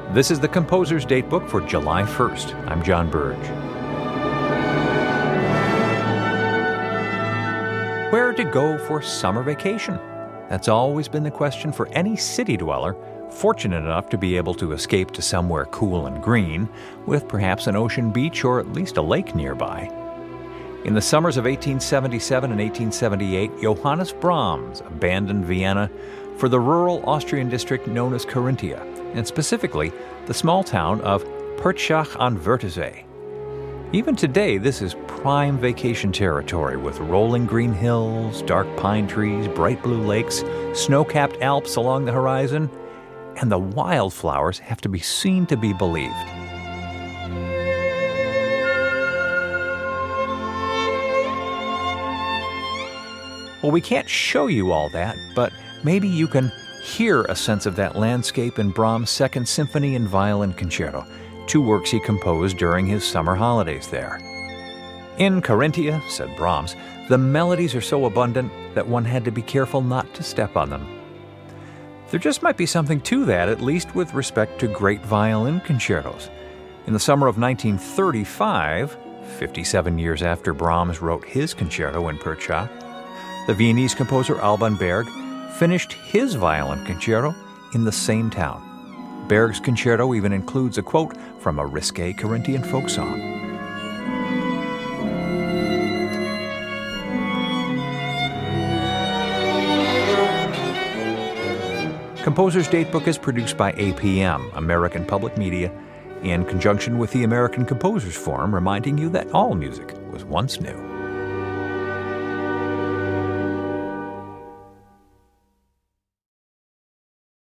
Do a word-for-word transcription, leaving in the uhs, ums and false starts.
This is the Composer's Datebook for July first. I'm John Burge. Where to go for summer vacation? That's always been the question for any city dweller fortunate enough to be able to escape to somewhere cool and green, with perhaps an ocean beach or at least a lake nearby. In the summers of eighteen seventy-seven and eighteen seventy-eight, Johannes Brahms abandoned Vienna for the rural Austrian district known as Carinthia, and specifically the small town of Pertschach an Wörthersee. Even today, this is prime vacation territory with rolling green hills, dark pine trees, bright blue lakes, snow-capped Alps along the horizon, and the wildflowers have to be seen to be believed. Well, we can't show you all that, but maybe you can hear a sense of that landscape in Brahms' Second Symphony and Violin Concerto, two works he composed during his summer holidays there. In Carinthia, said Brahms, the melodies are so abundant that one had to be careful not to step on them. There just might be something to that, at least with respect to great violin concertos. In the summer of nineteen thirty-five, fifty-seven years after Brahms wrote his concerto in Pertschach, the Viennese composer Alban Berg finished his violin concerto in the same town. Berg's concerto even includes a quote from a risque Carinthian folk song. Composer's Datebook is produced by A P M, American Public Media, in conjunction with the American Composers Forum, reminding you that all music was once new.